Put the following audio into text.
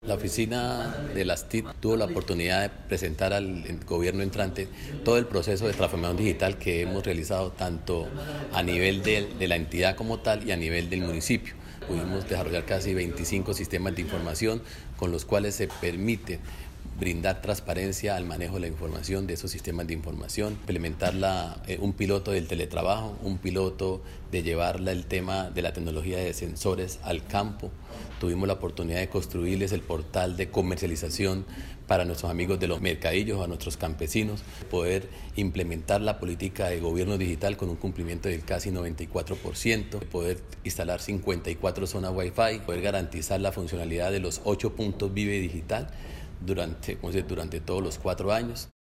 La oficina de las TIC tuvo la oportunidad de presentar al gobierno entrante todo el proceso de transformación digital que hemos realizado tanto a nivel de la entidad como tal y a nivel del municipio. Pudimos desarrollar casi 25 sistemas de información con los cuales se permite brindar transparencia al manejo de la información de esos sistemas de información, implementar un piloto del teletrabajo, un piloto de llevar el tema de la tecnología de sensores al campo. Tuvimos la oportunidad de construirles el portal de comercialización para nuestros amigos de los mercadillos, a nuestros campesinos, poder implementar la política de gobierno digital con un cumplimiento del casi 94%, poder instalar 54 zonas Wi-Fi, poder garantizar la funcionalidad de los 8 puntos Vive Digital durante todos los 4 años.